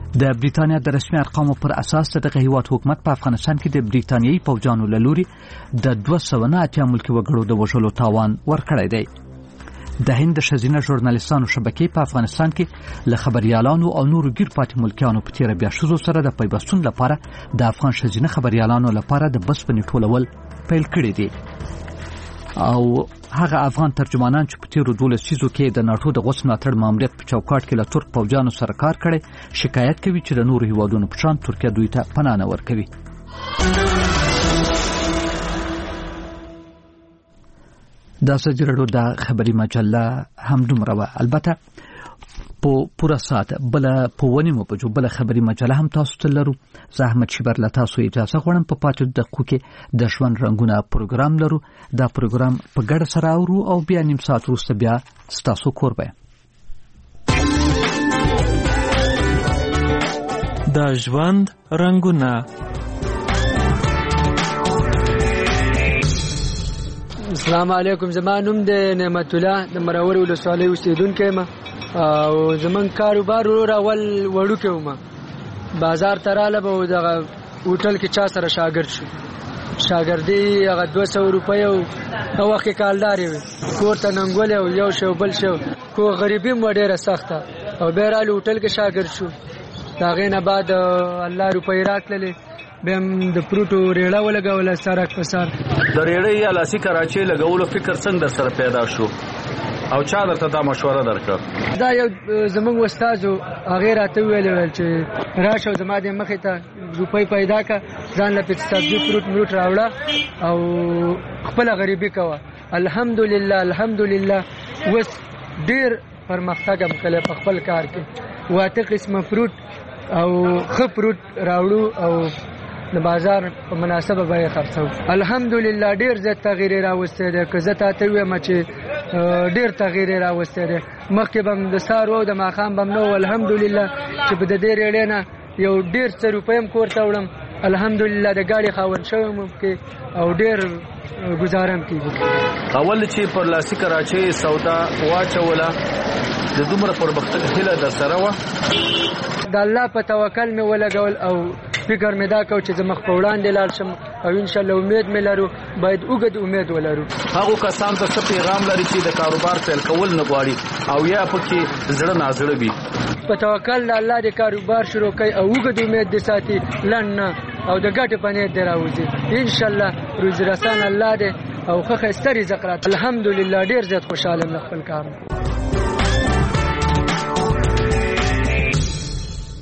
د بریتانیا د رسمي ارقامو پر اساس دغه هیواد حکومت په افغانستان کې د بریتانیایي پوځیانو له لوري د 280 ملکي وګړو د وژلو تاوان ورکړی دی. د هند د ښځینه ژورنالیستانو شبکې په افغانستان کې له خبريالانو او نورو ګیر پاتې ملکیانو په تیر بیا شوزو سره د پیوستون لپاره د افغان ښځینه خبريالانو لپاره د بسپنې ټولول پیل کړی دي. او هغه افغان ترجمانان چې په تیرو 12 سیزو کې د ناتو د غوښتنې ملاتړ ماموریت په چوکاټ کې له ترک پوځیانو سره کار کړي شکایت کوي چې د نورو هیوادونو په شان ترکیه دوی ته پناه نه ورکوي. دا سجرړو د خبري مجله هم دومره وه. البته په پوره ساعت بل په ونیمو بجو بل خبري مجله هم تاسو ته لرو. زه احمد شیبر له تاسو اجازه غواړم په پاتې دقیقو کې د ژوند رنګونه پروګرام لرو. دا پروګرام په ګډه سره اورو او بیا نیم ساعت وروسته بیا ستاسو کور به د ژوند رنګونه. السلام علیکم. زما نوم د نعمت الله د مرور ولسوالۍ اوسیدونکی یم او زمون کاروبار راول وړو کې وم. بازار ته رااله به دغه هوټل کې چا سره شاګرد شو. شاګردي هغه 200 روپۍ او وخت کې کالدار وي. کور ته ننګول او یو شو بل شو کو غریبي مو ډیره سخته او بیرال هوټل کې شاګرد شو. دا غینه بعد الله روپۍ راکړلې بهم د پروتو ریړه ولګول سره کسر د ریړې یا لاسي کراچي لګولو فکر څنګه در سره پیدا شو او چا درته دا مشوره درکړه؟ دا یو زمونږ استادو هغه راته ویل چې راشه زما د مخې ته روپۍ پیدا کا ځان له سبزي فروټ راوړه او خپل غریبي کوه. الحمدلله وس ډیر پرمختګ هم کړی په خپل کار کې. واته قسمه فروټ او خفروټ راوړو او د بازار په مناسبه به خرڅو. الحمدلله ډیر زیات تغییر راوسته ده. که زه ته وایم چې ډیر تغییر راوسته ده. مخکې بم د سارو او د ماخام بم نو. الحمدلله چې په دې ریړې یو ډیر څه روپیم کورته وړم. الحمدلله د ګاډي خاون شوم کې او ډیر گزارم کیږي. اول چې پر لاسي کراچي سودا واچوله د دومره پرمختګ هله در سره و؟ د الله په توکل مې ولګول او فکر مې دا کو چې زه مخ په وړاندې لاړ شم او ان شاء الله امید مې لرو. باید اوږد امید ولرو. هغه کسان ته څه پیغام لري چې د کاروبار پیل کول نه غواړي او یا پکې زړه نازړه وي؟ په توکل الله د کاروبار شروع کوي او اوږد امید دې ساتي لنه او د ګټې په نیت دی راوځي. ان شاء الله روزي رسان الله دې او خو ستري زقرات. الحمدلله ډیر زیات خوشاله یم خپل کار.